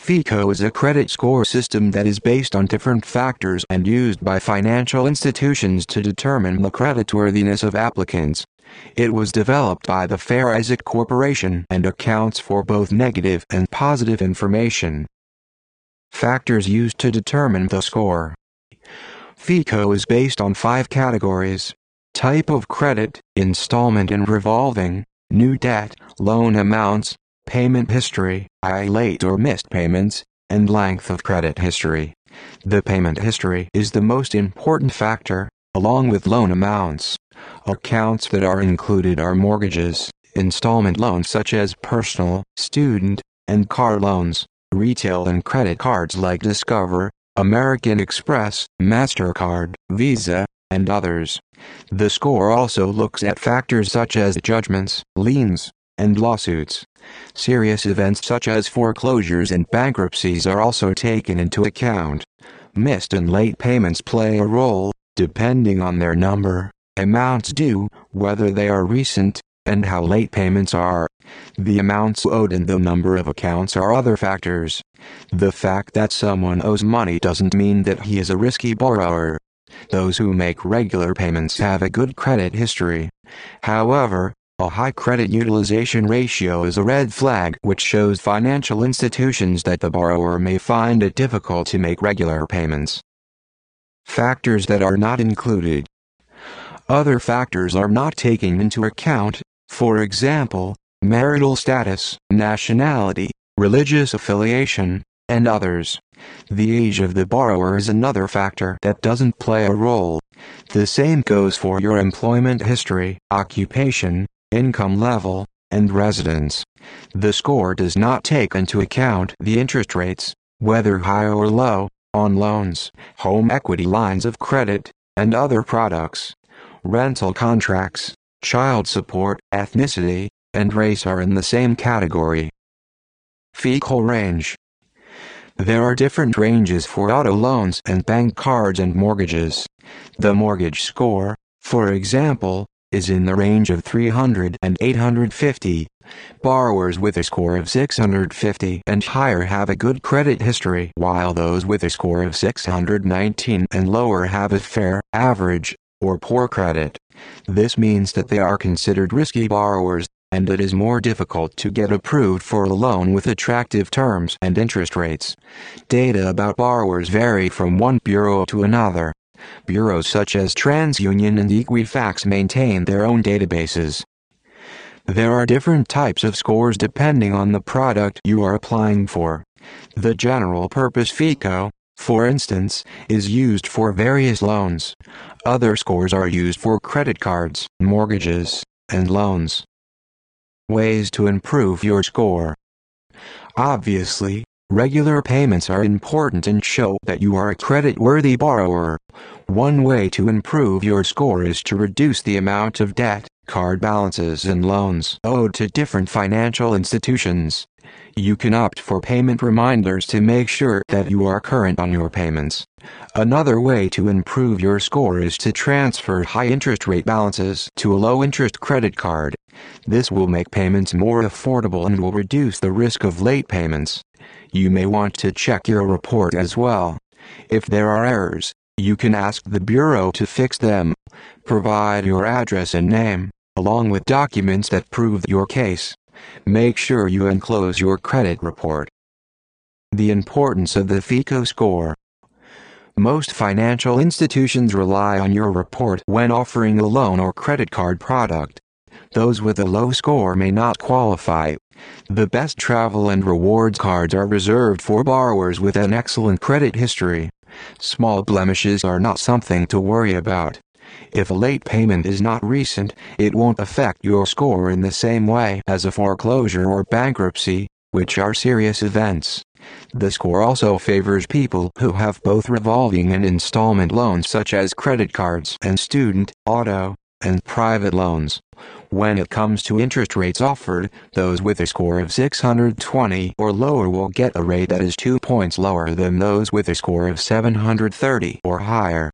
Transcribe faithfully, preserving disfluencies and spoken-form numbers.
FICO is a credit score system that is based on different factors and used by financial institutions to determine the creditworthiness of applicants. It was developed by the Fair Isaac Corporation and accounts for both negative and positive information. Factors used to determine the score. FICO is based on five categories: type of credit, installment and revolving, new debt, loan amounts, payment history, that is late or missed payments, and length of credit history. The payment history is the most important factor, along with loan amounts. Accounts that are included are mortgages, installment loans such as personal, student, and car loans, retail and credit cards like Discover, American Express, MasterCard, Visa, and others. The score also looks at factors such as judgments, liens, and lawsuits. Serious events such as foreclosures and bankruptcies are also taken into account. Missed and late payments play a role, depending on their number, amounts due, whether they are recent, and how late payments are. The amounts owed and the number of accounts are other factors. The fact that someone owes money doesn't mean that he is a risky borrower. Those who make regular payments have a good credit history. However, a high credit utilization ratio is a red flag which shows financial institutions that the borrower may find it difficult to make regular payments. Factors that are not included. Other factors are not taken into account, for example, marital status, nationality, religious affiliation, and others. The age of the borrower is another factor that doesn't play a role. The same goes for your employment history, occupation, income level, and residence. The score does not take into account the interest rates, whether high or low, on loans, home equity lines of credit, and other products. Rental contracts, child support, ethnicity, and race are in the same category. FICO range. There are different ranges for auto loans and bank cards and mortgages. The mortgage score, for example, is in the range of three hundred and eight hundred fifty. Borrowers with a score of six hundred fifty and higher have a good credit history, while those with a score of six hundred nineteen and lower have a fair, average, or poor credit. This means that they are considered risky borrowers, and it is more difficult to get approved for a loan with attractive terms and interest rates. Data about borrowers vary from one bureau to another. Bureaus such as TransUnion and Equifax maintain their own databases. There are different types of scores depending on the product you are applying for. The general purpose FICO, for instance, is used for various loans. Other scores are used for credit cards, mortgages, and loans. Ways to improve your score. Obviously, regular payments are important and show that you are a credit-worthy borrower. One way to improve your score is to reduce the amount of debt, card balances and loans owed to different financial institutions. You can opt for payment reminders to make sure that you are current on your payments. Another way to improve your score is to transfer high interest rate balances to a low interest credit card. This will make payments more affordable and will reduce the risk of late payments. You may want to check your report as well. If there are errors, you can ask the bureau to fix them. Provide your address and name, along with documents that prove your case. Make sure you enclose your credit report. The importance of the FICO score. Most financial institutions rely on your report when offering a loan or credit card product. Those with a low score may not qualify. The best travel and rewards cards are reserved for borrowers with an excellent credit history. Small blemishes are not something to worry about. If a late payment is not recent, it won't affect your score in the same way as a foreclosure or bankruptcy, which are serious events. The score also favors people who have both revolving and installment loans such as credit cards and student, auto, and private loans. When it comes to interest rates offered, those with a score of six hundred twenty or lower will get a rate that is two points lower than those with a score of seven hundred thirty or higher.